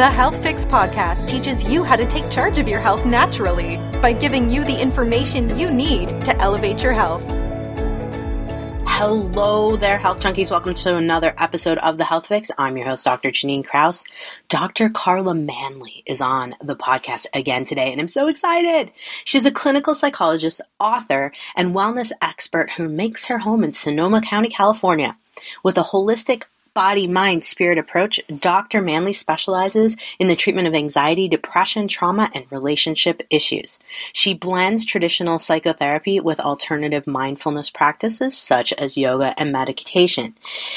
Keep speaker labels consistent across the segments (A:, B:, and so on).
A: The Health Fix podcast teaches you how to take charge of your health naturally by giving you the information you need to elevate your health.
B: Hello there, health junkies. Welcome to another episode of The Health Fix. I'm your host, Dr. Janine Krause. Dr. Carla Manley is on the podcast again today, and I'm so excited. She's a clinical psychologist, author, and wellness expert who makes her home in Sonoma County, California. With a holistic body, mind, spirit approach, Dr. Manley specializes in the treatment of anxiety, depression, trauma, and relationship issues. She blends traditional psychotherapy with alternative mindfulness practices such as yoga and meditation.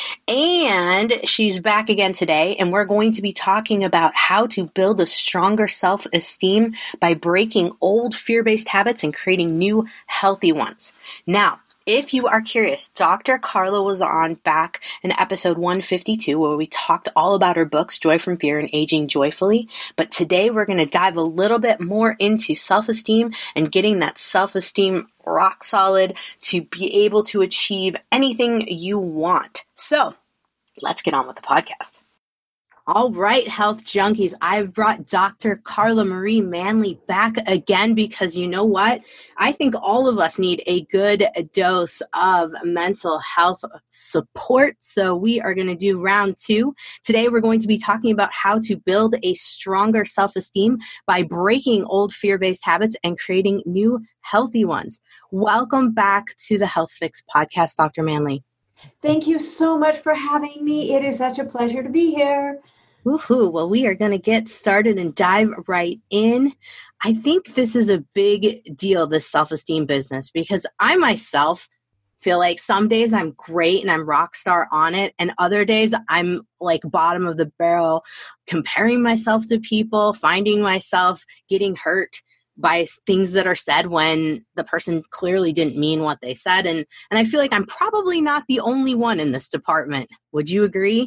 B: And she's back again today, and we're going to be talking about how to build a stronger self-esteem by breaking old fear-based habits and creating new healthy ones. Now, if you are curious, Dr. Carla was on back in episode 152 where we talked all about her books, Joy from Fear and Aging Joyfully. But today we're going to dive a little bit more into self-esteem and getting that self-esteem rock solid to be able to achieve anything you want. So let's get on with the podcast. All right, health junkies, I've brought Dr. Carla Marie Manley back again because you know what? I think all of us need a good dose of mental health support. So we are going to do round two. Today, we're going to be talking about how to build a stronger self-esteem by breaking old fear-based habits and creating new healthy ones. Welcome back to the Health Fix podcast, Dr. Manley.
C: Thank you so much for having me. It is such a pleasure to be here.
B: Woohoo. Well, we are going to get started and dive right in. I think this is a big deal, this self-esteem business, because I myself feel like some days I'm great and I'm rock star on it. And other days I'm like bottom of the barrel, comparing myself to people, finding myself getting hurt by things that are said when the person clearly didn't mean what they said. And I feel like I'm probably not the only one in this department. Would you agree?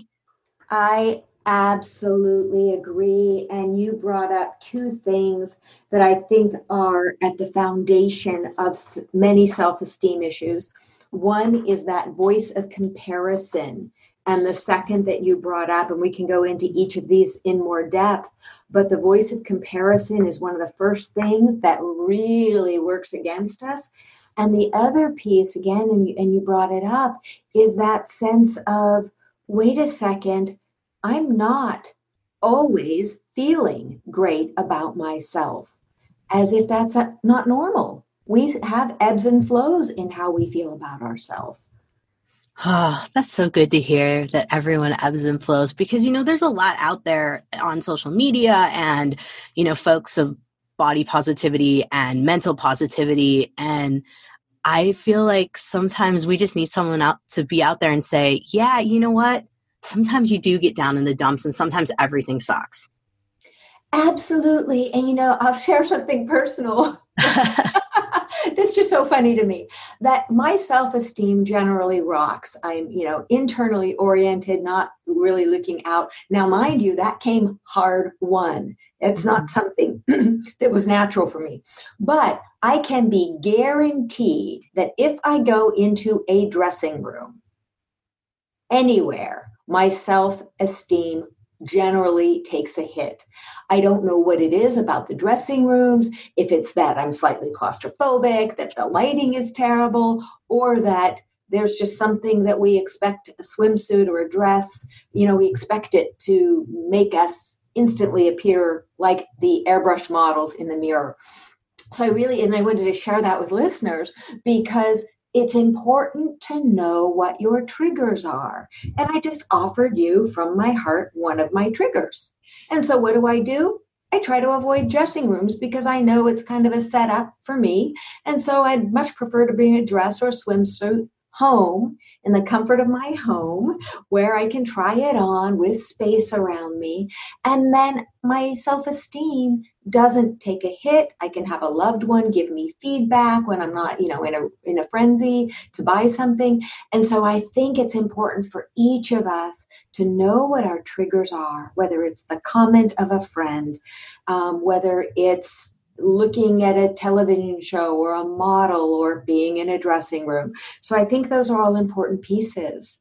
C: I absolutely agree. And you brought up two things that I think are at the foundation of many self-esteem issues. One is that voice of comparison. And the second that you brought up, and we can go into each of these in more depth, but the voice of comparison is one of the first things that really works against us. And the other piece, again, and you brought it up, is that sense of, wait a second, I'm not always feeling great about myself, as if that's not normal. We have ebbs and flows in how we feel about ourselves.
B: Oh, that's so good to hear that everyone ebbs and flows because, you know, there's a lot out there on social media and, you know, folks of body positivity and mental positivity. And I feel like sometimes we just need someone out to be out there and say, yeah, you know what? Sometimes you do get down in the dumps and sometimes everything sucks.
C: Absolutely. And, you know, I'll share something personal. That's just so funny to me that my self-esteem generally rocks. I'm, you know, internally oriented, not really looking out. Now, mind you, that came hard won. It's not something that was natural for me, but I can be guaranteed that if I go into a dressing room anywhere, my self-esteem generally takes a hit. I don't know what it is about the dressing rooms, if it's that I'm slightly claustrophobic, that the lighting is terrible, or that there's just something that we expect a swimsuit or a dress, you know, we expect it to make us instantly appear like the airbrushed models in the mirror. So I wanted to share that with listeners because it's important to know what your triggers are. And I just offered you from my heart one of my triggers. And so what do? I try to avoid dressing rooms because I know it's kind of a setup for me. And so I'd much prefer to bring a dress or a swimsuit home in the comfort of my home where I can try it on with space around me. And then my self-esteem doesn't take a hit. I can have a loved one give me feedback when I'm not, you know, in a frenzy to buy something. And so I think it's important for each of us to know what our triggers are, whether it's the comment of a friend, whether it's looking at a television show or a model or being in a dressing room. So I think those are all important pieces.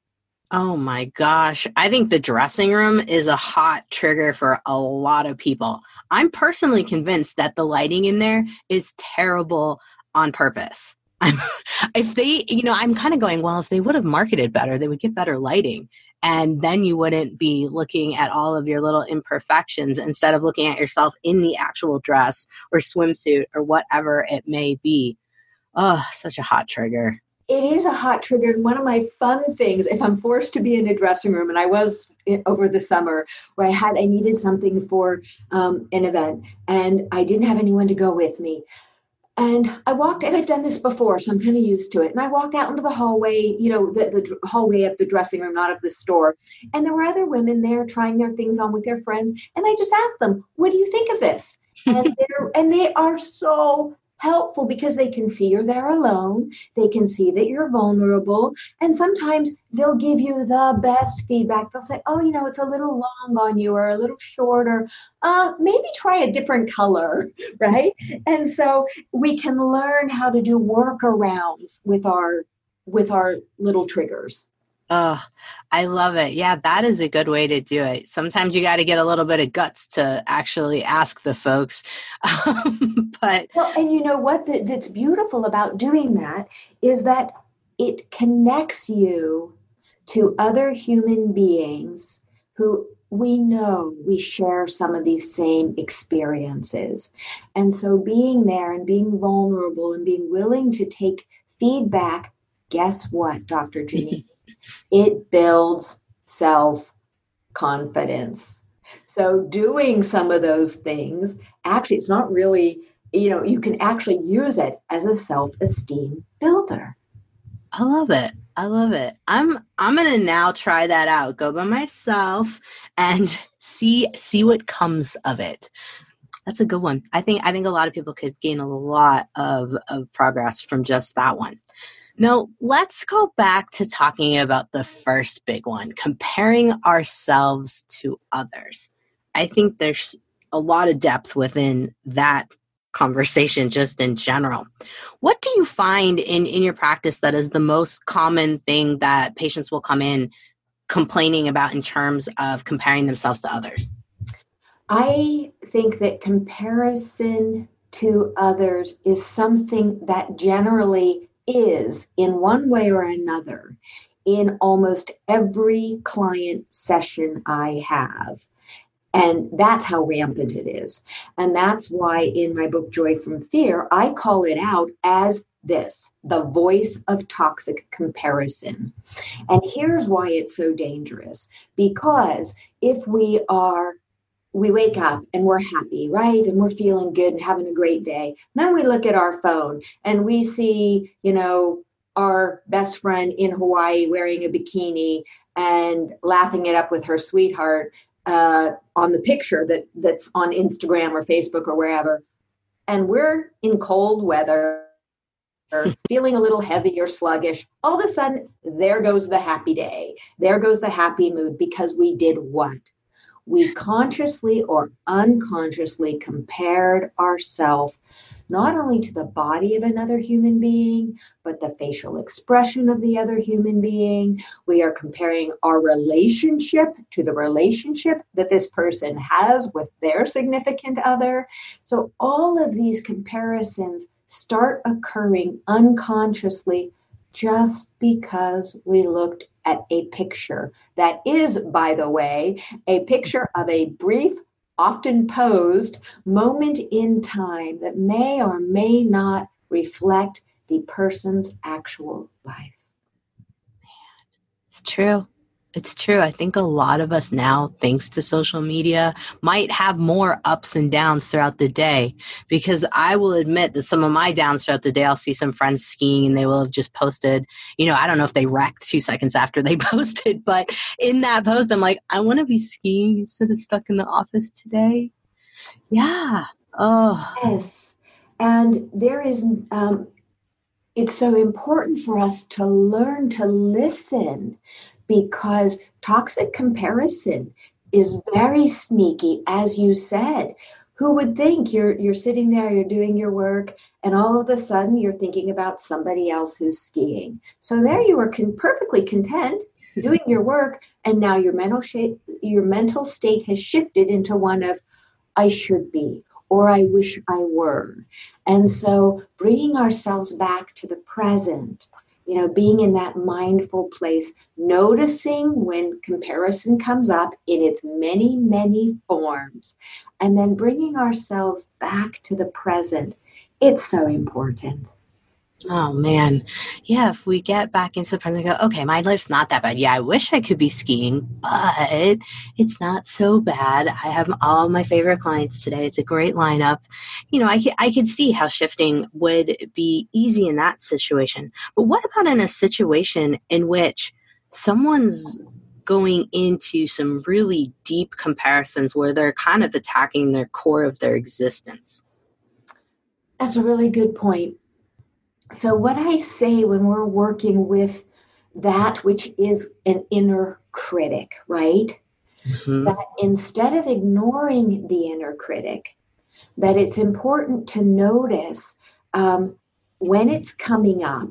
B: Oh my gosh. I think the dressing room is a hot trigger for a lot of people. I'm personally convinced that the lighting in there is terrible on purpose. I'm, if they, I'm kind of going, well, if they would have marketed better, they would get better lighting. And then you wouldn't be looking at all of your little imperfections instead of looking at yourself in the actual dress or swimsuit or whatever it may be. Oh, such a hot trigger.
C: It is a hot trigger. And one of my fun things, if I'm forced to be in a dressing room, and I was over the summer where I needed something for an event and I didn't have anyone to go with me. And I walked, and I've done this before, so I'm kind of used to it. And I walk out into the hallway, the hallway of the dressing room, not of the store. And there were other women there trying their things on with their friends. And I just asked them, what do you think of this? And they are so helpful because they can see you're there alone. They can see that you're vulnerable. And sometimes they'll give you the best feedback. They'll say, oh, it's a little long on you or a little shorter. Maybe try a different color, right? And so we can learn how to do workarounds with our little triggers.
B: Oh, I love it. Yeah, that is a good way to do it. Sometimes you got to get a little bit of guts to actually ask the folks. But
C: well, and you know what? That's beautiful about doing that is that it connects you to other human beings who we know we share some of these same experiences. And so being there and being vulnerable and being willing to take feedback, guess what, Dr. Janine? It builds self-confidence. So doing some of those things, actually, it's not really, you can actually use it as a self-esteem builder.
B: I love it. I love it. I'm going to now try that out, go by myself and see what comes of it. That's a good one. I think a lot of people could gain a lot of progress from just that one. Now, let's go back to talking about the first big one, comparing ourselves to others. I think there's a lot of depth within that conversation just in general. What do you find in your practice that is the most common thing that patients will come in complaining about in terms of comparing themselves to others?
C: I think that comparison to others is something that generally is in one way or another in almost every client session I have. And that's how rampant it is. And that's why in my book, Joy from Fear, I call it out as this, the voice of toxic comparison. And here's why it's so dangerous. Because if we wake up and we're happy, right? And we're feeling good and having a great day. And then we look at our phone and we see, our best friend in Hawaii wearing a bikini and laughing it up with her sweetheart on the picture that's on Instagram or Facebook or wherever. And we're in cold weather, or feeling a little heavy or sluggish. All of a sudden, there goes the happy day. There goes the happy mood because we did what? We consciously or unconsciously compared ourselves not only to the body of another human being, but the facial expression of the other human being. We are comparing our relationship to the relationship that this person has with their significant other. So all of these comparisons start occurring unconsciously just because we looked at a picture that is, by the way, a picture of a brief, often posed moment in time that may or may not reflect the person's actual life.
B: It's true. It's true. I think a lot of us now, thanks to social media, might have more ups and downs throughout the day, because I will admit that some of my downs throughout the day, I'll see some friends skiing and they will have just posted, I don't know if they wrecked 2 seconds after they posted, but in that post, I'm like, I want to be skiing instead of stuck in the office today. Yeah. Oh.
C: Yes. And there is, it's so important for us to learn to listen, because toxic comparison is very sneaky, as you said. Who would think you're sitting there, you're doing your work, and all of a sudden you're thinking about somebody else who's skiing. So there you are perfectly content, doing your work, and now your mental state has shifted into one of, I should be, or I wish I were. And so bringing ourselves back to the present, being in that mindful place, noticing when comparison comes up in its many, many forms, and then bringing ourselves back to the present. It's so important.
B: Oh, man. Yeah, if we get back into the present and go, okay, my life's not that bad. Yeah, I wish I could be skiing, but it's not so bad. I have all my favorite clients today. It's a great lineup. I could see how shifting would be easy in that situation. But what about in a situation in which someone's going into some really deep comparisons where they're kind of attacking their core of their existence?
C: That's a really good point. So what I say when we're working with that which is an inner critic, right? Mm-hmm. That instead of ignoring the inner critic, that it's important to notice when it's coming up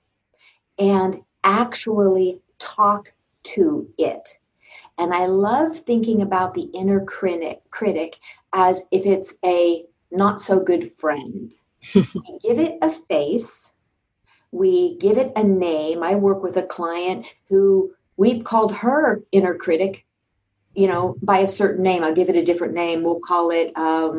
C: and actually talk to it. And I love thinking about the inner critic as if it's a not so good friend. We give it a face. We give it a name. I work with a client who we've called her inner critic, by a certain name. I'll give it a different name. We'll call it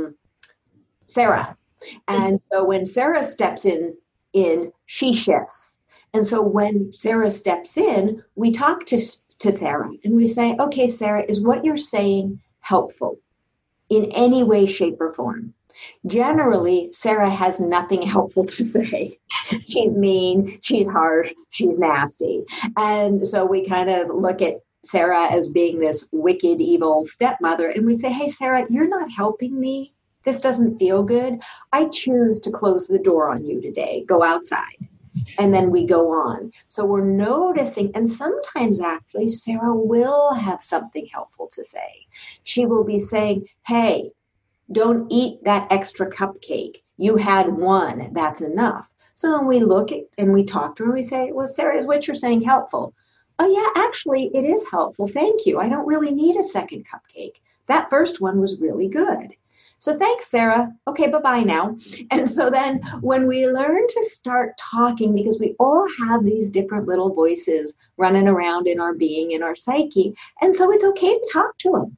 C: Sarah. And so when Sarah steps in, she shifts. And so when Sarah steps in, we talk to Sarah and we say, okay, Sarah, is what you're saying helpful in any way, shape, or form? Generally, Sarah has nothing helpful to say. She's mean, she's harsh, she's nasty. And so we kind of look at Sarah as being this wicked, evil stepmother. And we say, hey, Sarah, you're not helping me. This doesn't feel good. I choose to close the door on you today. Go outside. And then we go on. So we're noticing, and sometimes actually Sarah will have something helpful to say. She will be saying, hey, don't eat that extra cupcake. You had one. That's enough. So then we look at and we talk to her and we say, well, Sarah, is what you're saying helpful? Oh, yeah, actually, it is helpful. Thank you. I don't really need a second cupcake. That first one was really good. So thanks, Sarah. Okay, bye-bye now. And so then when we learn to start talking, because we all have these different little voices running around in our being, in our psyche, and so it's okay to talk to them.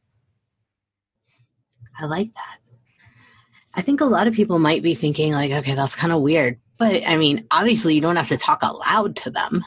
B: I like that. I think a lot of people might be thinking like, okay, that's kind of weird. But I mean, obviously you don't have to talk aloud to them.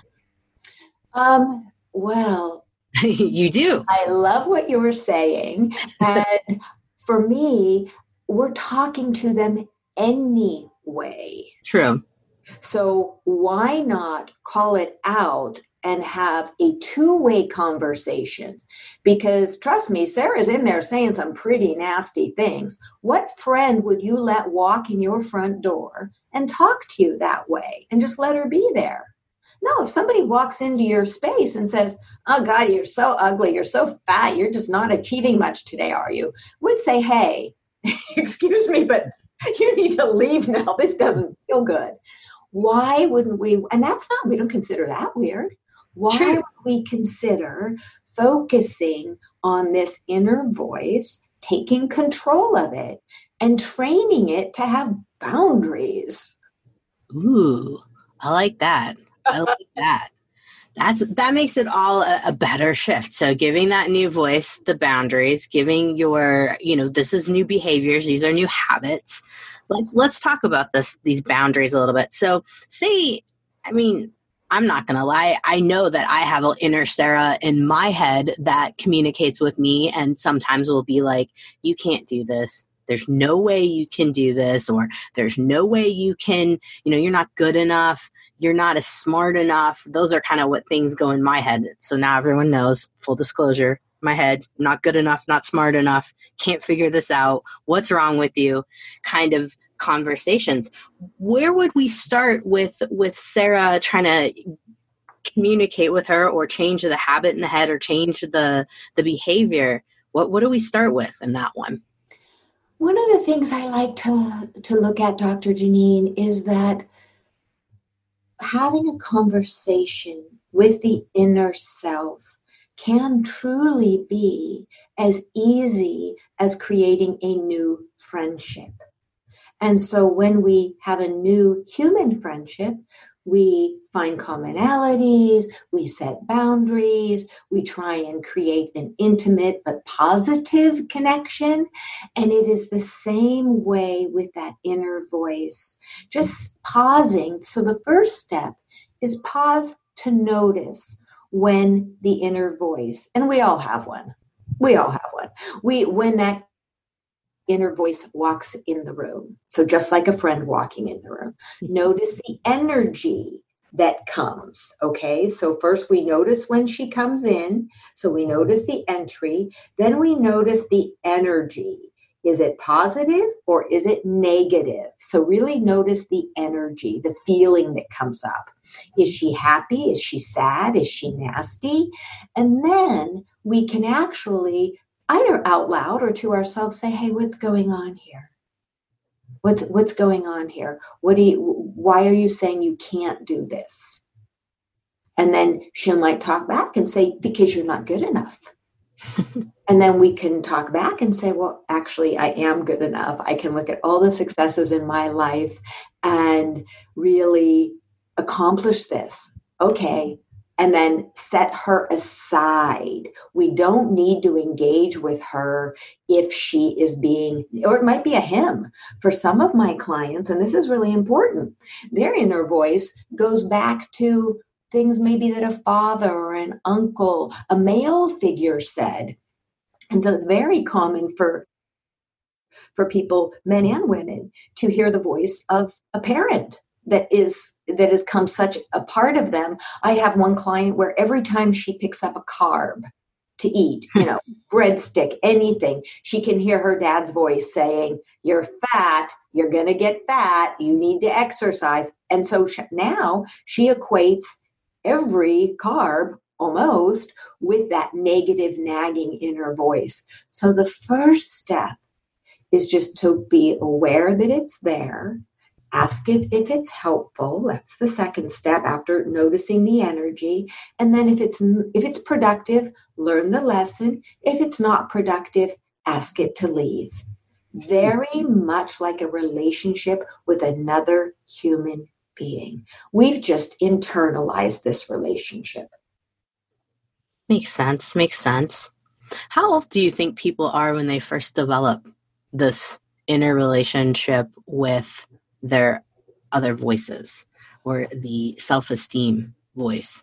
C: Well,
B: you do.
C: I love what you were saying. And for me, we're talking to them anyway.
B: True.
C: So why not call it out and have a two-way conversation? Because trust me, Sarah's in there saying some pretty nasty things. What friend would you let walk in your front door and talk to you that way and just let her be there? No, if somebody walks into your space and says, oh God, you're so ugly, you're so fat, you're just not achieving much today, are you? We'd say, hey, excuse me, but you need to leave now. This doesn't feel good. Why wouldn't we? And we don't consider that weird. Why would we consider focusing on this inner voice, taking control of it, and training it to have boundaries?
B: Ooh, I like that. I like that. That makes it all a better shift. So giving that new voice, the boundaries, giving your, this is new behaviors. These are new habits. Let's talk about these boundaries a little bit. So I'm not going to lie. I know that I have an inner Sarah in my head that communicates with me and sometimes will be like, you can't do this. There's no way you can do this, or there's no way you can, you're not good enough. You're not as smart enough. Those are kind of what things go in my head. So now everyone knows, full disclosure, my head, not good enough, not smart enough, can't figure this out. What's wrong with you? Kind of conversations. Where would we start with Sarah trying to communicate with her or change the habit in the head or change the behavior? What do we start with in that one?
C: One of the things I like to look at, Dr. Janine, is that having a conversation with the inner self can truly be as easy as creating a new friendship. And so when we have a new human friendship, we find commonalities, we set boundaries, we try and create an intimate but positive connection. And it is the same way with that inner voice. Just pausing. So the first step is pause to notice when the inner voice, and we all have one. When that inner voice walks in the room. So just like a friend walking in the room, notice the energy that comes. Okay. So first we notice when she comes in. So we notice the entry. Then we notice the energy. Is it positive or is it negative? So really notice the energy, the feeling that comes up. Is she happy? Is she sad? Is she nasty? And then we can actually either out loud or to ourselves say, hey, what's going on here? What's going on here? Why are you saying you can't do this? And then she might talk back and say, because you're not good enough. And then we can talk back and say, well, actually, I am good enough. I can look at all the successes in my life and really accomplish this. Okay. And then set her aside. We don't need to engage with her if she is being, or it might be a him. For some of my clients, and this is really important, their inner voice goes back to things maybe that a father or an uncle, a male figure said. And so it's very common for people, men and women, to hear the voice of a parent that has come such a part of them. I have one client where every time she picks up a carb to eat, breadstick, anything, she can hear her dad's voice saying, you're fat, you're going to get fat, you need to exercise. And so now she equates every carb almost with that negative nagging inner voice. So the first step is just to be aware that it's there. Ask it if it's helpful. That's the second step after noticing the energy. And then if it's productive, learn the lesson. If it's not productive, ask it to leave. Very much like a relationship with another human being. We've just internalized this relationship.
B: Makes sense. How old do you think people are when they first develop this inner relationship with their other voices or the self-esteem voice?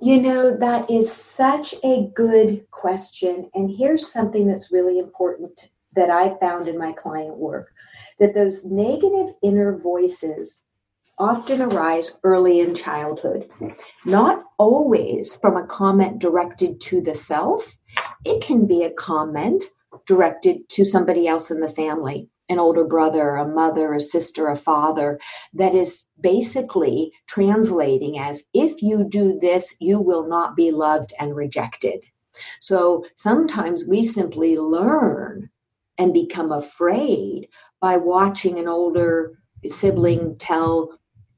C: That is such a good question. And here's something that's really important that I found in my client work, that those negative inner voices often arise early in childhood, not always from a comment directed to the self. It can be a comment directed to somebody else in the family, an older brother, a mother, a sister, a father, that is basically translating as, if you do this, you will not be loved and rejected. So sometimes we simply learn and become afraid by watching an older sibling tell,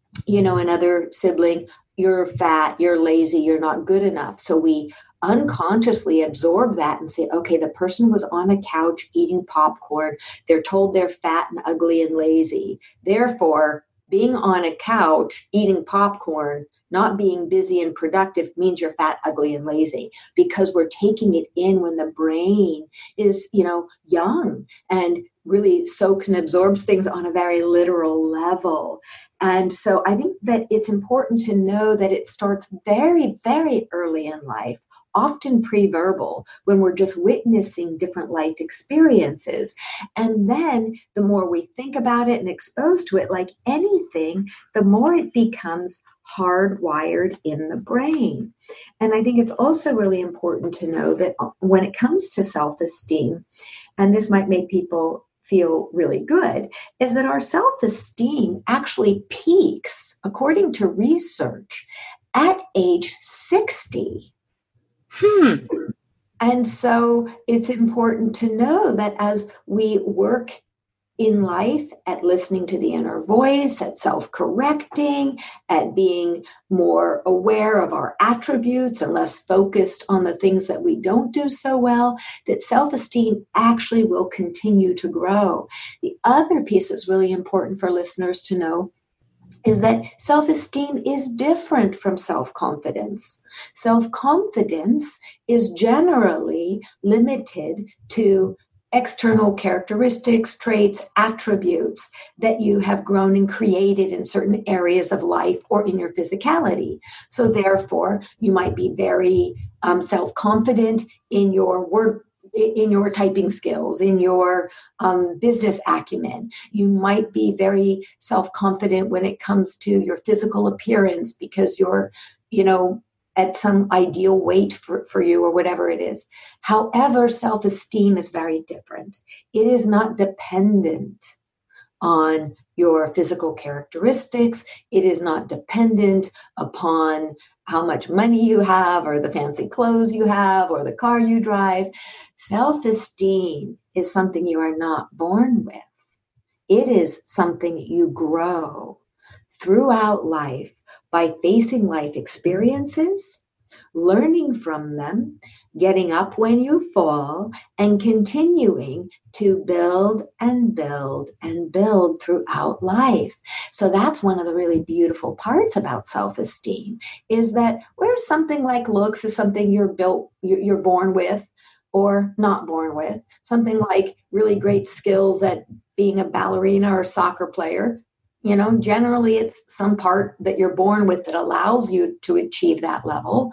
C: another sibling, you're fat, you're lazy, you're not good enough. So we unconsciously absorb that and say, okay, the person was on a couch eating popcorn. They're told they're fat and ugly and lazy. Therefore, being on a couch eating popcorn, not being busy and productive, means you're fat, ugly, and lazy, because we're taking it in when the brain is, young and really soaks and absorbs things on a very literal level. And so I think that it's important to know that it starts very, very early in life, often pre-verbal, when we're just witnessing different life experiences. And then the more we think about it and exposed to it, like anything, the more it becomes hardwired in the brain. And I think it's also really important to know that when it comes to self-esteem, and this might make people feel really good, is that our self-esteem actually peaks, according to research, at age 60. And so it's important to know that as we work in life at listening to the inner voice, at self-correcting, at being more aware of our attributes and less focused on the things that we don't do so well, that self-esteem actually will continue to grow. The other piece that's really important for listeners to know is that self-esteem is different from self-confidence. Self-confidence is generally limited to external characteristics, traits, attributes that you have grown and created in certain areas of life or in your physicality. So therefore, you might be very self-confident in your typing skills, in your business acumen. You might be very self-confident when it comes to your physical appearance because you're, at some ideal weight for you or whatever it is. However, self-esteem is very different. It is not dependent on your physical characteristics. It is not dependent upon how much money you have or the fancy clothes you have or the car you drive. Self-esteem is something you are not born with. It is something you grow throughout life by facing life experiences, learning from them, getting up when you fall, and continuing to build and build and build throughout life. So that's one of the really beautiful parts about self-esteem, is that where something like looks is something you're born with or not born with, something like really great skills at being a ballerina or soccer player, generally it's some part that you're born with that allows you to achieve that level.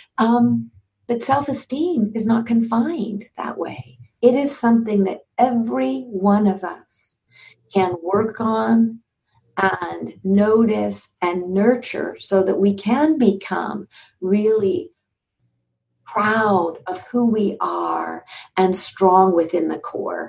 C: But self-esteem is not confined that way. It is something that every one of us can work on and notice and nurture so that we can become really proud of who we are and strong within the core.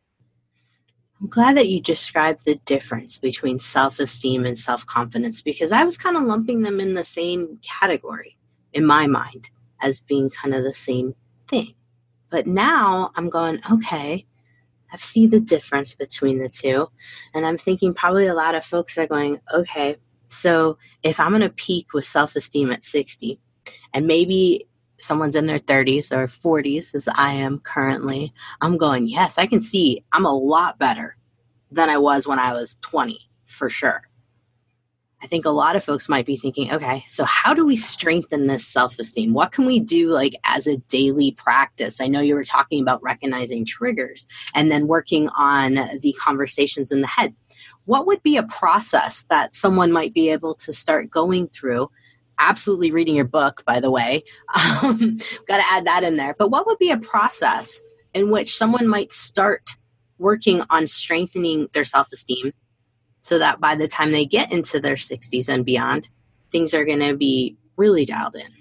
B: I'm glad that you described the difference between self-esteem and self-confidence, because I was kind of lumping them in the same category in my mind as being kind of the same thing. But now I'm going, okay, I see the difference between the two. And I'm thinking probably a lot of folks are going, okay, so if I'm going to peak with self-esteem at 60, and maybe someone's in their 30s or 40s, as I am currently, I'm going, yes, I can see I'm a lot better than I was when I was 20, for sure. I think a lot of folks might be thinking, okay, so how do we strengthen this self-esteem? What can we do as a daily practice? I know you were talking about recognizing triggers and then working on the conversations in the head. What would be a process that someone might be able to start going through? Absolutely reading your book, by the way. Got to add that in there. But what would be a process in which someone might start working on strengthening their self-esteem so that by the time they get into their 60s and beyond, things are going to be really dialed in?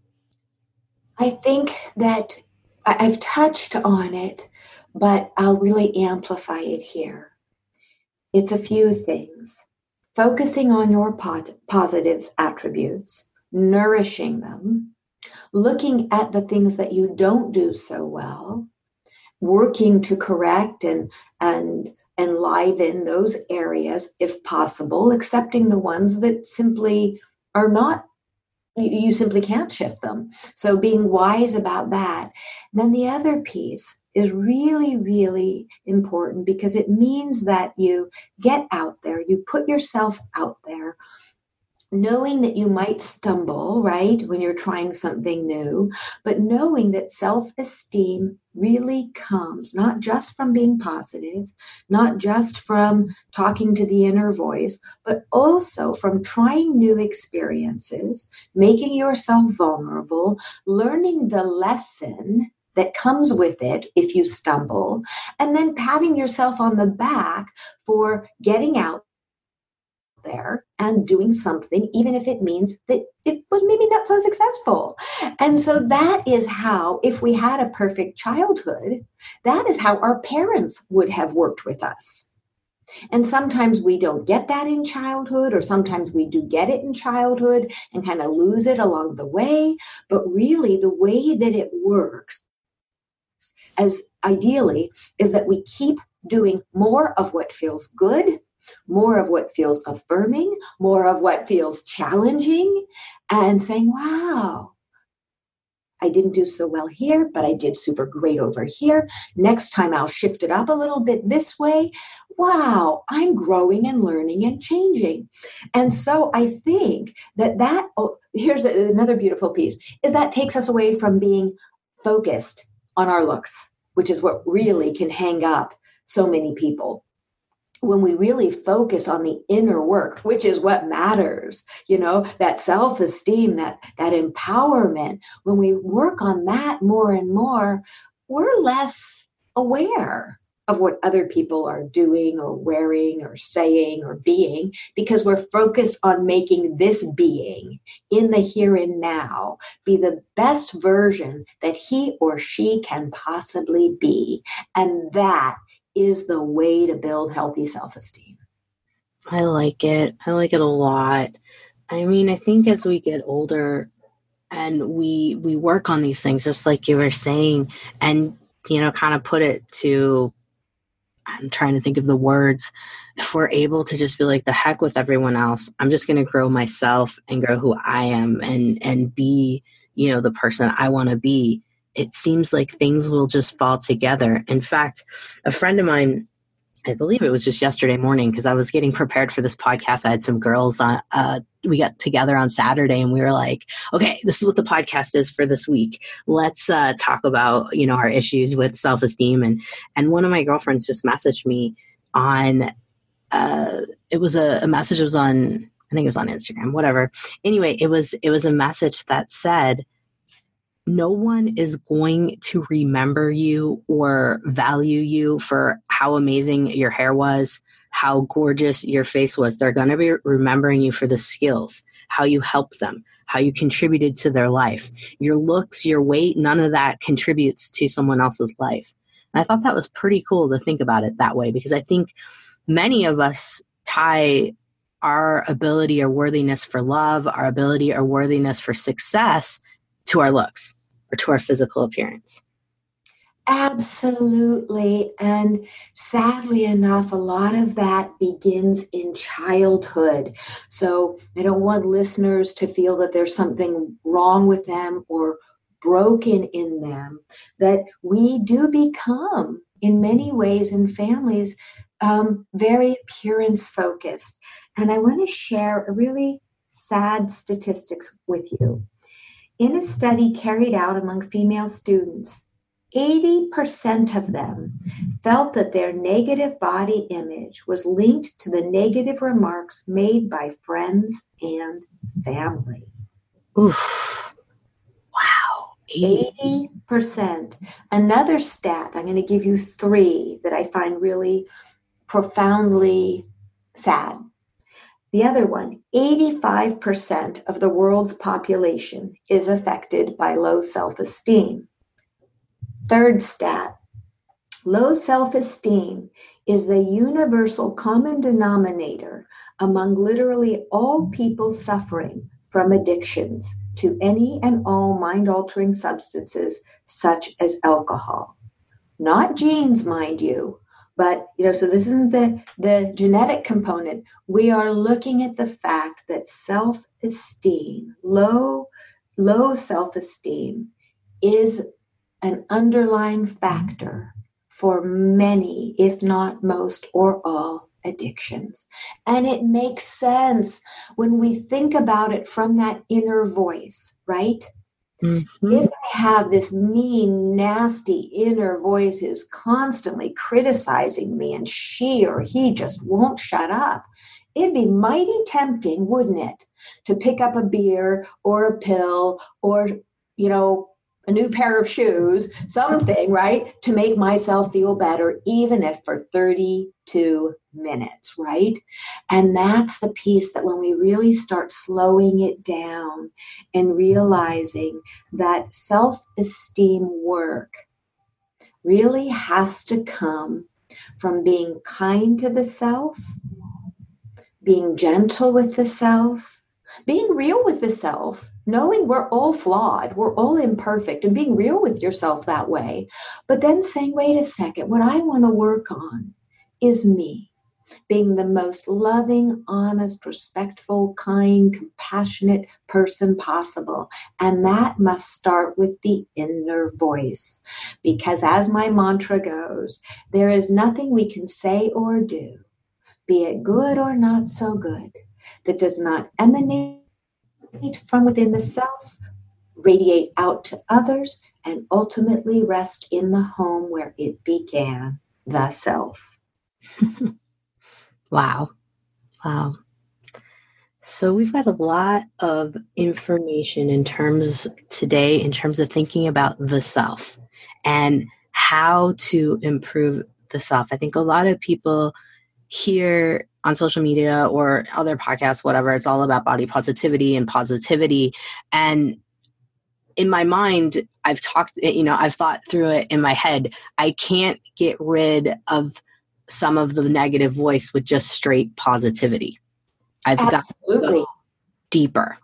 C: I think that I've touched on it, but I'll really amplify it here. It's a few things. Focusing on your positive attributes, nourishing them, looking at the things that you don't do so well, working to correct and enliven those areas if possible, accepting the ones that simply are not, you simply can't shift them. So being wise about that. And then the other piece is really, really important because it means that you get out there, you put yourself out there, knowing that you might stumble, right, when you're trying something new, but knowing that self-esteem really comes not just from being positive, not just from talking to the inner voice, but also from trying new experiences, making yourself vulnerable, learning the lesson that comes with it if you stumble, and then patting yourself on the back for getting out there and doing something, even if it means that it was maybe not so successful. And so that is how, if we had a perfect childhood, that is how our parents would have worked with us. And sometimes we don't get that in childhood, or sometimes we do get it in childhood and kind of lose it along the way. But really, the way that it works, as ideally, is that we keep doing more of what feels good, more of what feels affirming, more of what feels challenging, and saying, wow, I didn't do so well here, but I did super great over here. Next time I'll shift it up a little bit this way. Wow, I'm growing and learning and changing. And so I think here's another beautiful piece, is that takes us away from being focused on our looks, which is what really can hang up so many people. When we really focus on the inner work, which is what matters, that self-esteem, that empowerment, when we work on that more and more, we're less aware of what other people are doing or wearing or saying or being, because we're focused on making this being in the here and now be the best version that he or she can possibly be. And that is the way to build healthy self-esteem.
B: I like it. I like it a lot. I mean, I think as we get older and we work on these things, just like you were saying, and, kind of put it to, I'm trying to think of the words, if we're able to just be like, the heck with everyone else, I'm just going to grow myself and grow who I am and be, the person I want to be. It seems like things will just fall together. In fact, a friend of mine, I believe it was just yesterday morning, because I was getting prepared for this podcast. I had some girls we got together on Saturday and we were like, okay, this is what the podcast is for this week. Let's talk about, our issues with self-esteem. And one of my girlfriends just messaged me on, it was a message, it was on, I think it was on Instagram, whatever. Anyway, it was a message that said, no one is going to remember you or value you for how amazing your hair was, how gorgeous your face was. They're going to be remembering you for the skills, how you helped them, how you contributed to their life. Your looks, your weight, none of that contributes to someone else's life. And I thought that was pretty cool to think about it that way, because I think many of us tie our ability or worthiness for love, our ability or worthiness for success to our looks or to our physical appearance.
C: Absolutely. And sadly enough, a lot of that begins in childhood. So I don't want listeners to feel that there's something wrong with them or broken in them, that we do become, in many ways in families, very appearance focused. And I want to share a really sad statistics with you. In a study carried out among female students, 80% of them felt that their negative body image was linked to the negative remarks made by friends and family.
B: Oof. Wow.
C: 80%. Another stat, I'm going to give you 3 that I find really profoundly sad. The other one, 85% of the world's population is affected by low self-esteem. Third stat, low self-esteem is the universal common denominator among literally all people suffering from addictions to any and all mind-altering substances such as alcohol. Not genes, mind you. But, so this isn't the genetic component. We are looking at the fact that self-esteem, low self-esteem is an underlying factor for many, if not most or all, addictions. And it makes sense when we think about it from that inner voice, right? Mm-hmm. If I have this mean, nasty inner voice who's constantly criticizing me and she or he just won't shut up, it'd be mighty tempting, wouldn't it, to pick up a beer or a pill or, a new pair of shoes, something, right, to make myself feel better, even if for 32 minutes, right? And that's the piece that when we really start slowing it down and realizing that self-esteem work really has to come from being kind to the self, being gentle with the self, being real with the self, knowing we're all flawed, we're all imperfect, and being real with yourself that way. But then saying, wait a second, what I want to work on is me. Being the most loving, honest, respectful, kind, compassionate person possible. And that must start with the inner voice. Because as my mantra goes, there is nothing we can say or do, be it good or not so good, that does not emanate from within the self, radiate out to others, and ultimately rest in the home where it began, the self.
B: Wow. Wow. So we've got a lot of information in terms of thinking about the self and how to improve the self. I think a lot of people hear on social media or other podcasts, whatever, it's all about body positivity and positivity. And in my mind, I've thought through it in my head. I can't get rid of some of the negative voice with just straight positivity. I've got to go deeper.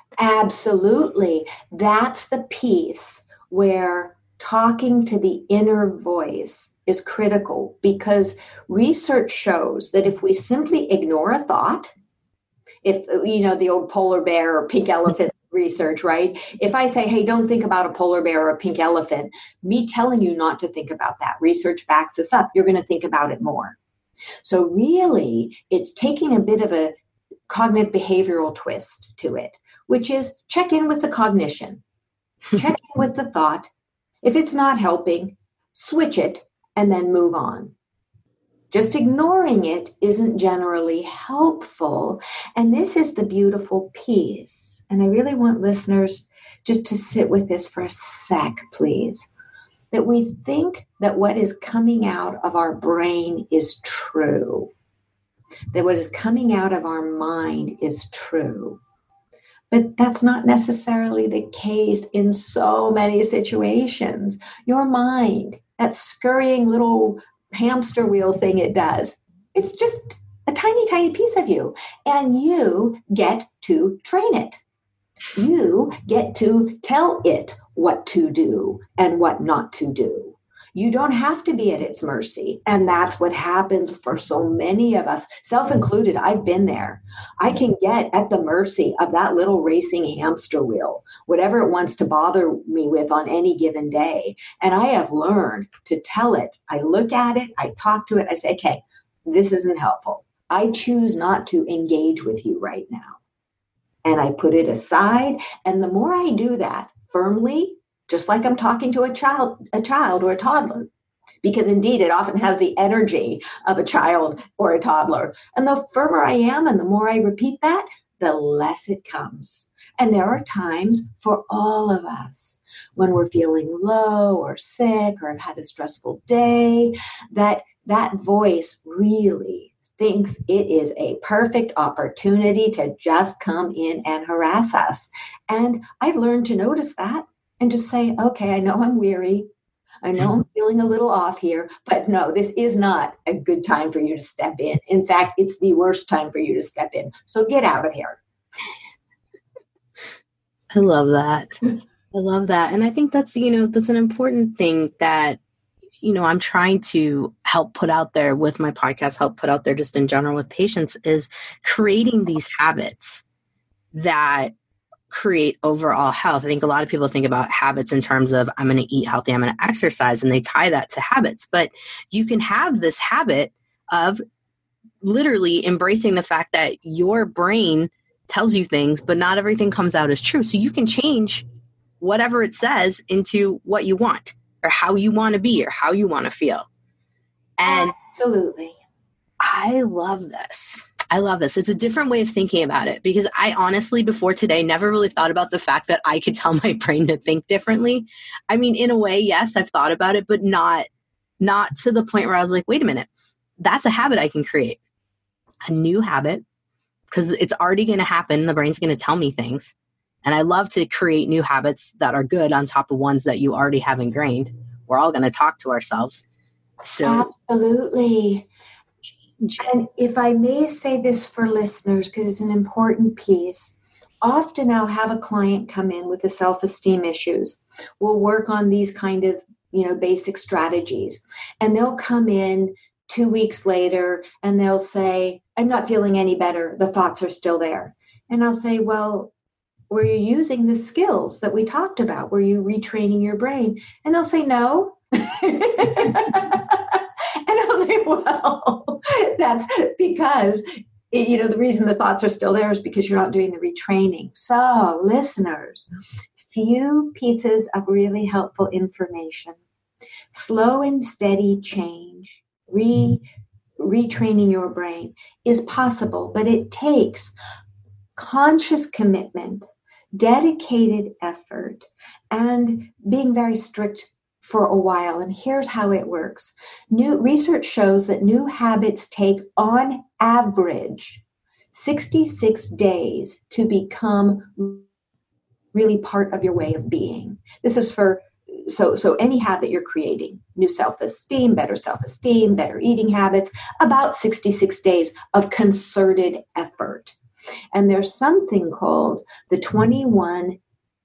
C: Absolutely. That's the piece where talking to the inner voice is critical, because research shows that if we simply ignore a thought, if, the old polar bear or pink elephant research, right? If I say, hey, don't think about a polar bear or a pink elephant, me telling you not to think about that, research backs this up. You're going to think about it more. So really, it's taking a bit of a cognitive behavioral twist to it, which is check in with the cognition, check in with the thought. If it's not helping, switch it and then move on. Just ignoring it isn't generally helpful. And this is the beautiful piece. And I really want listeners just to sit with this for a sec, please. That we think that what is coming out of our brain is true. That what is coming out of our mind is true. But that's not necessarily the case in so many situations. Your mind, that scurrying little hamster wheel thing it does, it's just a tiny, tiny piece of you. And you get to train it. You get to tell it what to do and what not to do. You don't have to be at its mercy. And that's what happens for so many of us, self-included. I've been there. I can get at the mercy of that little racing hamster wheel, whatever it wants to bother me with on any given day. And I have learned to tell it. I look at it, I talk to it, I say, okay, this isn't helpful. I choose not to engage with you right now. And I put it aside. And the more I do that firmly, just like I'm talking to a child or a toddler, because indeed it often has the energy of a child or a toddler. And the firmer I am and the more I repeat that, the less it comes. And there are times for all of us when we're feeling low or sick or have had a stressful day, that voice really thinks it is a perfect opportunity to just come in and harass us. And I've learned to notice that and just say, okay, I know I'm weary. I know I'm feeling a little off here, but no, this is not a good time for you to step in. In fact, it's the worst time for you to step in. So get out of here.
B: I love that. I love that. And I think that's an important thing that, I'm trying to help put out there with my podcast, help put out there just in general with patients, is creating these habits that create overall health. I think a lot of people think about habits in terms of I'm going to eat healthy, I'm going to exercise, and they tie that to habits. But you can have this habit of literally embracing the fact that your brain tells you things, but not everything comes out as true. So you can change whatever it says into what you want or how you want to be or how you want to feel. And
C: absolutely.
B: I love this. It's a different way of thinking about it, because I honestly, before today, never really thought about the fact that I could tell my brain to think differently. I mean, in a way, yes, I've thought about it, but not to the point where I was like, wait a minute, that's a habit I can create. A new habit, because it's already going to happen. The brain's going to tell me things. And I love to create new habits that are good on top of ones that you already have ingrained. We're all going to talk to ourselves. So
C: absolutely. And if I may say this for listeners, because it's an important piece, often I'll have a client come in with the self-esteem issues. We'll work on these kind of, basic strategies. And they'll come in 2 weeks later and they'll say, I'm not feeling any better. The thoughts are still there. And I'll say, well, were you using the skills that we talked about? Were you retraining your brain? And they'll say, no. And I'll say, well, that's because, the reason the thoughts are still there is because you're not doing the retraining. So, listeners, few pieces of really helpful information. Slow and steady change, retraining your brain is possible, but it takes conscious commitment, dedicated effort, and being very strict for a while. And here's how it works. New research shows that new habits take, on average, 66 days to become really part of your way of being. This is for, so any habit you're creating, new self-esteem, better eating habits, about 66 days of concerted effort. And there's something called the 21-90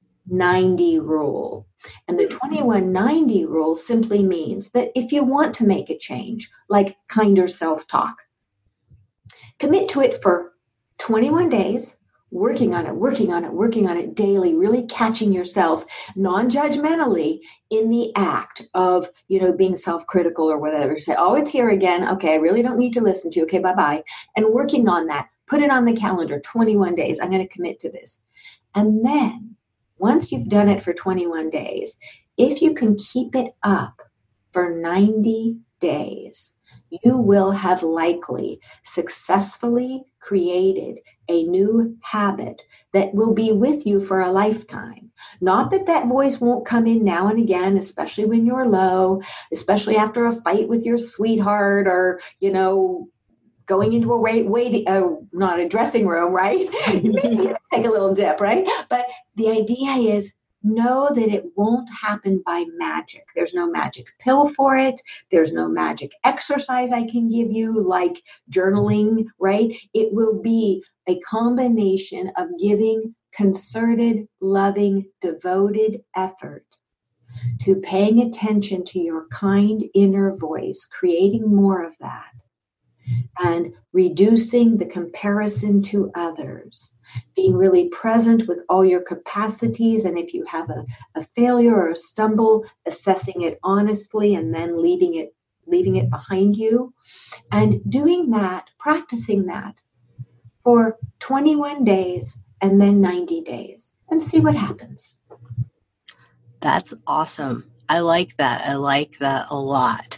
C: rule. And the 21-90 rule simply means that if you want to make a change, like kinder self-talk, commit to it for 21 days, working on it daily, really catching yourself non-judgmentally in the act of, being self-critical or whatever. Say, oh, it's here again. Okay, I really don't need to listen to you. Okay, bye-bye. And working on that. Put it on the calendar, 21 days. I'm going to commit to this. And then once you've done it for 21 days, if you can keep it up for 90 days, you will have likely successfully created a new habit that will be with you for a lifetime. Not that that voice won't come in now and again, especially when you're low, especially after a fight with your sweetheart or, going into not a dressing room, right? Maybe take a little dip, right? But the idea is know that it won't happen by magic. There's no magic pill for it. There's no magic exercise I can give you like journaling, right? It will be a combination of giving concerted, loving, devoted effort to paying attention to your kind inner voice, creating more of that, and reducing the comparison to others, being really present with all your capacities, and if you have a failure or a stumble, assessing it honestly and then leaving it behind you, and doing that, practicing that for 21 days and then 90 days and see what happens.
B: That's awesome. I like that. I like that a lot.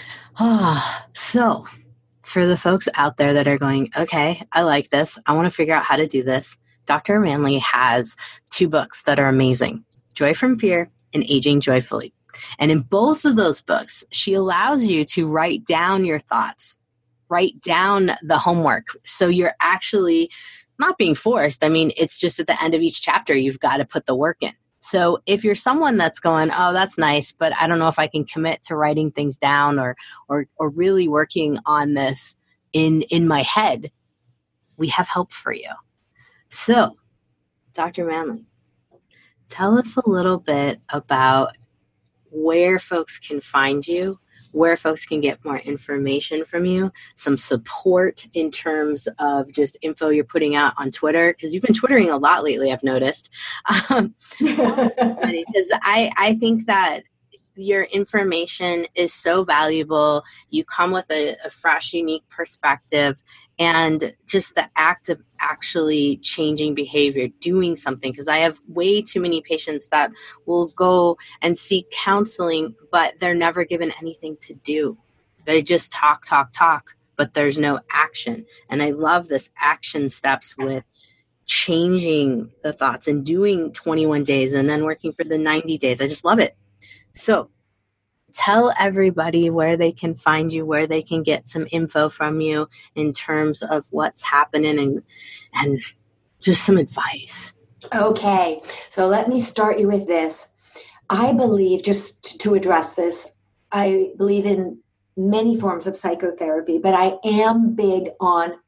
B: So for the folks out there that are going, okay, I like this. I want to figure out how to do this. Dr. Manley has 2 books that are amazing, Joy from Fear and Aging Joyfully. And in both of those books, she allows you to write down your thoughts, write down the homework. So you're actually not being forced. I mean, it's just at the end of each chapter, you've got to put the work in. So if you're someone that's going, oh, that's nice, but I don't know if I can commit to writing things down or really working on this in my head, we have help for you. So, Dr. Manley, tell us a little bit about where folks can find you, where folks can get more information from you, some support in terms of just info you're putting out on Twitter, because you've been Twittering a lot lately, I've noticed. Because I think that your information is so valuable. You come with a fresh, unique perspective, and just the act of actually changing behavior, doing something. Because I have way too many patients that will go and seek counseling, but they're never given anything to do. They just talk, but there's no action. And I love this action steps with changing the thoughts and doing 21 days and then working for the 90 days. I just love it. So tell everybody where they can find you, where they can get some info from you in terms of what's happening and just some advice.
C: Okay, so let me start you with this. I believe, just to address this, I believe in many forms of psychotherapy, but I am big on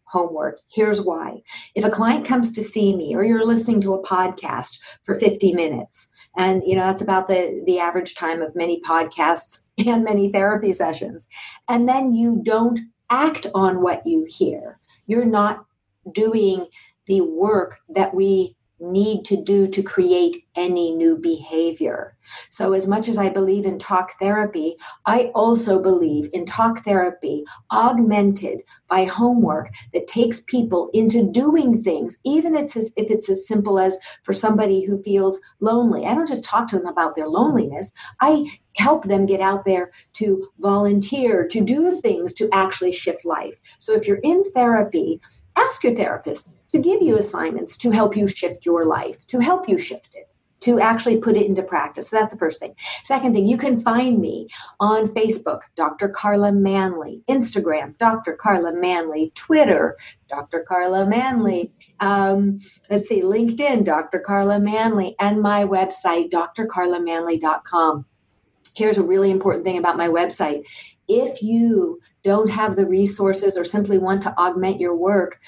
C: homework. Here's why. If a client comes to see me, or you're listening to a podcast for 50 minutes, and that's about the average time of many podcasts and many therapy sessions, and then you don't act on what you hear, you're not doing the work that we need to do to create any new behavior. So as much as I believe in talk therapy, I also believe in talk therapy augmented by homework that takes people into doing things, even if it's as simple as for somebody who feels lonely. I don't just talk to them about their loneliness. I help them get out there to volunteer, to do things to actually shift life. So if you're in therapy, ask your therapist to give you assignments to help you shift your life, to help you shift it, to actually put it into practice. So that's the first thing. Second thing, you can find me on Facebook, Dr. Carla Manley, Instagram, Dr. Carla Manley, Twitter, Dr. Carla Manley, LinkedIn, Dr. Carla Manley, and my website, drcarlamanley.com. Here's a really important thing about my website. If you don't have the resources or simply want to augment your work,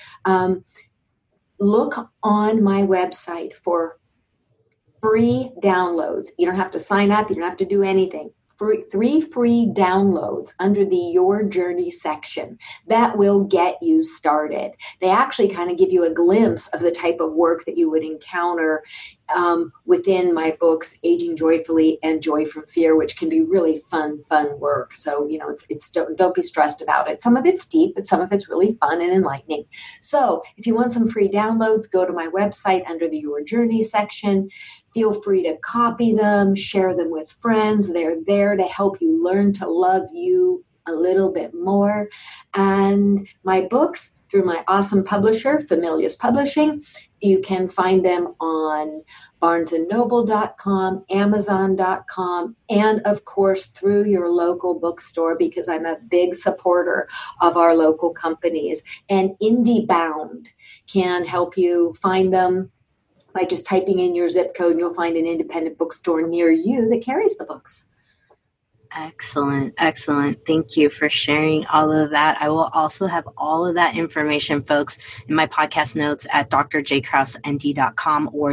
C: look on my website for free downloads. You don't have to sign up. You don't have to do anything. 3 free downloads under the Your Journey section that will get you started. They actually kind of give you a glimpse of the type of work that you would encounter within my books, Aging Joyfully and Joy from Fear, which can be really fun work. So, it's don't be stressed about it. Some of it's deep, but some of it's really fun and enlightening. So if you want some free downloads, go to my website under the Your Journey section. Feel free to copy them, share them with friends. They're there to help you learn to love you a little bit more. And my books, through my awesome publisher, Familius Publishing, you can find them on barnesandnoble.com, amazon.com, and of course through your local bookstore, because I'm a big supporter of our local companies. And IndieBound can help you find them by just typing in your zip code, and you'll find an independent bookstore near you that carries the books.
B: Excellent. Thank you for sharing all of that. I will also have all of that information, folks, in my podcast notes at drjkrausend.com or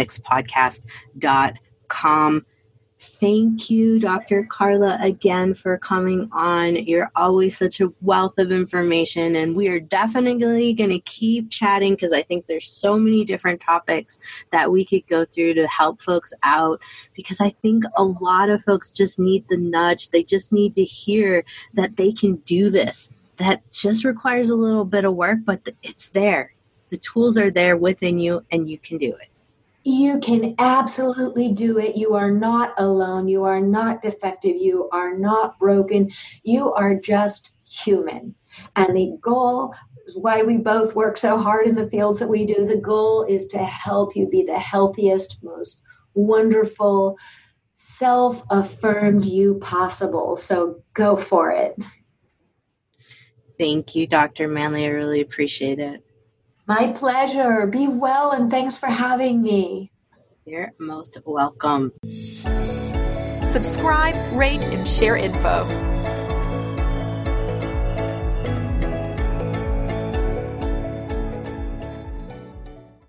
B: thehealthfixpodcast.com. Thank you, Dr. Carla, again for coming on. You're always such a wealth of information, and we are definitely going to keep chatting because I think there's so many different topics that we could go through to help folks out, because I think a lot of folks just need the nudge. They just need to hear that they can do this. That just requires a little bit of work, but it's there. The tools are there within you, and you can do it.
C: You can absolutely do it. You are not alone. You are not defective. You are not broken. You are just human. And the goal is why we both work so hard in the fields that we do. The goal is to help you be the healthiest, most wonderful, self-affirmed you possible. So go for it.
B: Thank you, Dr. Manley. I really appreciate it.
C: My pleasure. Be well, and thanks for having me.
B: You're most welcome.
A: Subscribe, rate, and share info.